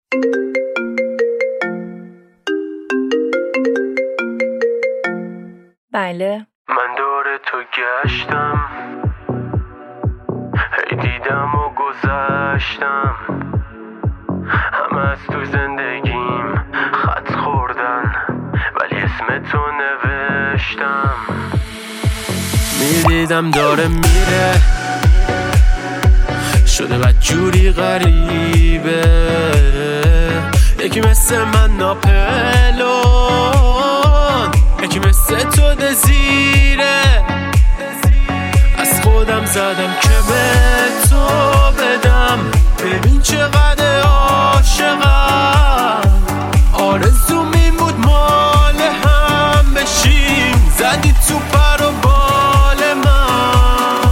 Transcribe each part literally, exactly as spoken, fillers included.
بله. من دور تو گشتم، هی دیدم و گذشتم، همه از تو زندگیم خط خوردن ولی اسم تو نوشتم. میدیدم داره میره، شده بدجوری غریبه، یکی مثل من ناپلون، یکی مثل تو دزیره. از خودم زدم که به تو بدم، ببین چقدر عاشقم. آرزوم این بود مال هم بشیم، زدی تو پر و بال من.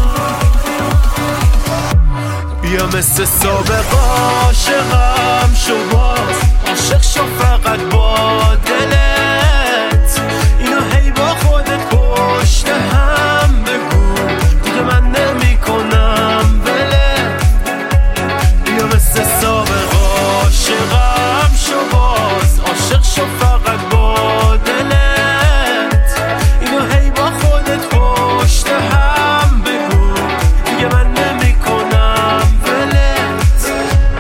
بیا مثل سابق عاشقم شو، باز عاشق شو فقط با دلت، اینو هی با خودت پشت هم بگو، دیگه من نمی کنم ولت. بیا مثل سابق عاشقم شو، باز عاشق شو فقط با دلت، اینو هی با خودت پشت هم بگو، دیگه من نمی کنم ولت.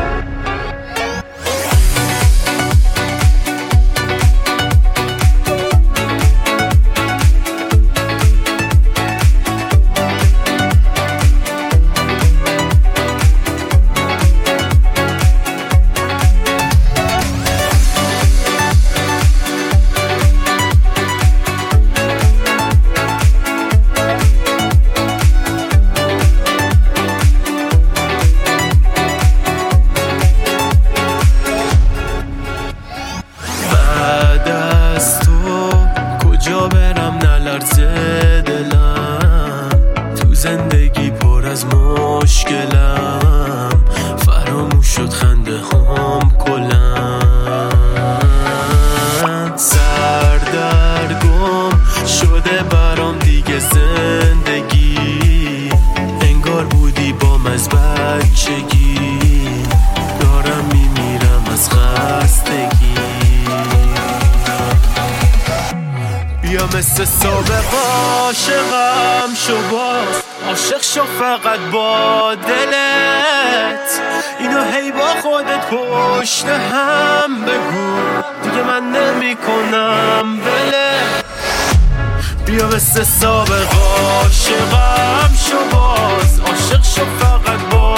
بعد از تو کجا برم نلرزه دلم، تو زندگی پر از مشکلم، فراموش شد خنده هم کلم. سردرگم شده برام دیگه زندگی، انگار بودی بام از بچگی، دارم میمیرم از خستگی. بیا مثل سابق عاشقم شو، باز عاشق شو فقط با دلت، اینو هی با خودت پشت هم بگو، دیگه من نمی کنم ولت. بیا مثل سابق عاشقم شو، باز عاشق شو فقط با